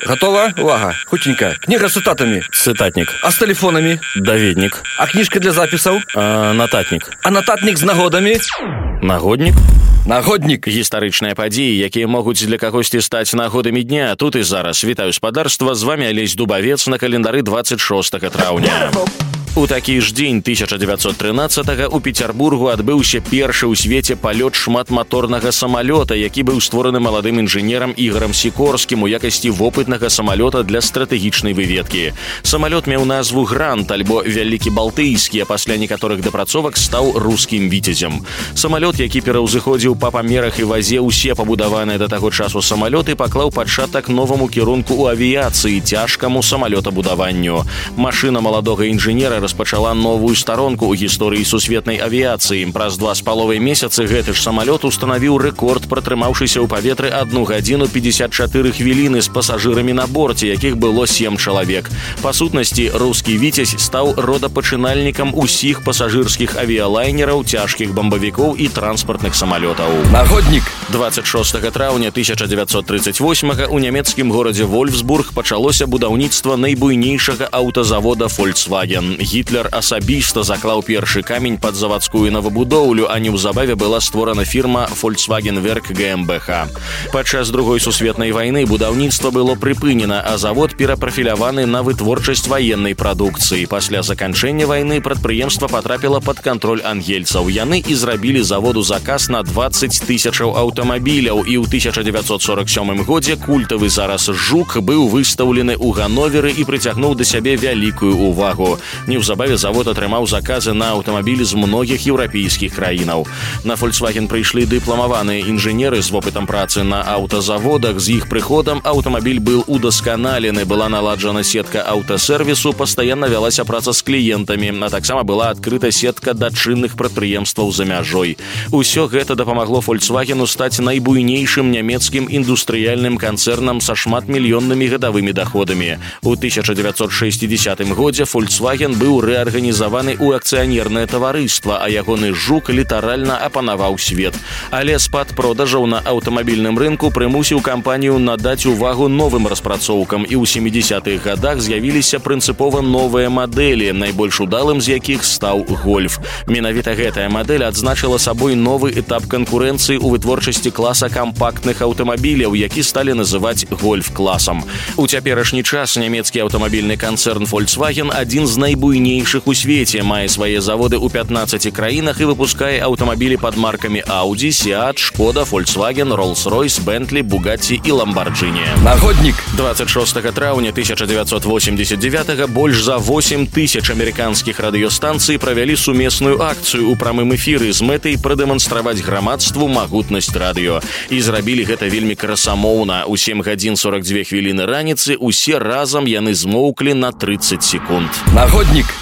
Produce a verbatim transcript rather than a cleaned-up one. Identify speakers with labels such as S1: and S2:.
S1: Готова? Увага. Хутенька. Книга с цитатами.
S2: Цытатнік.
S1: А с телефонами?
S2: Даведнік.
S1: А книжка для записаў?
S2: А, нататнік.
S1: А нататнік з нагодамі?
S2: Нагоднік.
S1: Нагоднік.
S2: Гістарычныя падзеі, якія могуць для кагосьці стаць нагодамі дня. Тут і зараз. Вітаю спадарства. З вами Алесь Дубавец на календары двадцать шостага траўня. У такі ж дзень тысяча дзевяцьсот трынаццатага ў Петербургу адбыўся першы ў свеце палёт шматматорнага самалёта, які быў створаны маладым інжынерам Ігорам Сікорскім у якасці вопытнага самалёта для стратэгічнай выведкі. Самалёт меў назву «Грант» альбо «Вялікі Балтыйскі», а пасля некаторых дапрацовак стаў рускім віцязем. Самалёт, які пераўзыходзіў па памерах і вазе ўсе пабудаваныя да таго часу самалёты, паклаў пачатак новаму кірунку ў авіяцыі, цяжкаму самалётабудаванню. Машына маладога інжынера распачала новую старонку ў гісторыі сусветнай авіяцыі. Праз два з паловай месяцы гэты ж самалёт устанавіў рэкорд, пратрымаўшыся ў паветры адну гадзіну пятьдесят чатыры хвіліны з пасажырамі на борце, якіх было сем чалавек. Па сутнасці, рускі віцязь стаў родапачынальнікам усіх пасажырскіх авіялайнераў, цяжкіх бамбавікоў і транспартных самалётаў.
S1: Нагоднік.
S2: двадцать шостага траўня тысяча дзевяцьсот тридцать восьмага ў нямецкім горадзе Вольфсбург пачалося будаўніцтва найбуйнейшага аўтазавода Volkswagen. Гітлер асабіста заклаў першы камень пад завадскую новабудоўлю, а неўзабаве была створана фірма Volkswagen Werk GmbH. Падчас другой сусветнай вайны будаўніцтва было прыпынена, а завод перапрафіляваны на вытворчасць ваеннай прадукцыі. Пасля заканчэння вайны прадпрыемства патрапіла пад кантроль ангельцаў. Яны і зрабілі заводу заказ на двадцать тысячаў аўтамабіляў, і ў тысяча дзевяцьсот сорок сёмым годзе культавы зараз «Жук» быў выстаўлены ў Ганноверы і прыцягнуў да сябе вялікую увагу. Неўзабаве завод атрымаў заказы на аўтамабілі з многіх еўрапейскіх краінаў. На Volkswagen прыйшлі дыпламаваныя інжынеры з вопытам працы на аўтазаводах. З іх прыходам аўтамабіль быў удасканалены, была наладжана сетка аўтасервісу, пастаянна вялася праца з кліентамі, а таксама была адкрыта сетка дачынных прадпрыемстваў за мяжой. Усё гэта дапамагло Volkswageну стаць найбуйнейшым нямецкім індустрыяльным канцэрнам са шматмільённымі гадавымі даходамі. У тысяча дзевяцьсот шэсцідзесятым годзе Volkswagen быў рэарганізаваны ў акцыянернае таварыства, а ягоны «Жук» літаральна апанаваў свет. Але спад продажаў на аўтамабільным рынку прымусіў кампанію надаць увагу новым распрацоўкам, і ў сямідзесятых гадах з'явіліся прынцыпова новыя мадэлі, найбольш удалым з якіх стаў «Гольф». Менавіта гэтая мадэль адзначыла сабой новы этап канкурэнцыі ў вытворчасці класа кампактных аўтамабіляў, які сталі называць «Гольф-класам». У цяперашні час нямецкі аўтамабільны канцэрн Volkswagen адзін з найбуйнейшых у свеце, мае свае заводы ў пятнаццаці краінах і выпускае аўтамабілі пад маркамі Audi, Seat, Шкода, Volkswagen, Rolls-Royce, Bentley, Bugatti і Lamborghini.
S1: Нагоднік.
S2: двадцать шостага траўня тысяча дзевяцьсот восемьдесят девятага больш за восемь тысяч амерыканскіх радыёстанцый правялі сумесную акцыю ў прамым эфіры з мэтай прадэманстраваць грамадству магутнасць радыё. І зрабілі гэта вельмі красамоўна. У сем гадзін сорок дзве хвіліны раніцы усе разам яны змоўклі на тридцать секунд.
S1: Нагоднік.